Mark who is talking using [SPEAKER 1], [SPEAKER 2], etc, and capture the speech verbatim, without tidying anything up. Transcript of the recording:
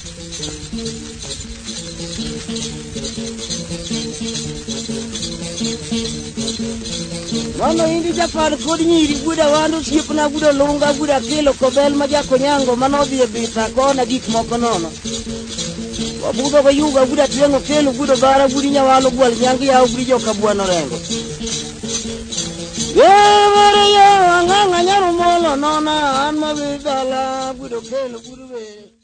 [SPEAKER 1] Mano indi japar kod nyiri buda wando siepna buda lunga buda kelo kobel ma jako nyango manodhi e bisa kona gik moko nono. Wabudo ga yuga buda twengo kelo buda bara budi nyawalo gwal nyangi yao budi joka buano rengo. Yevere yo anganga nyarumolo nona anma bidala buda kelo buda be.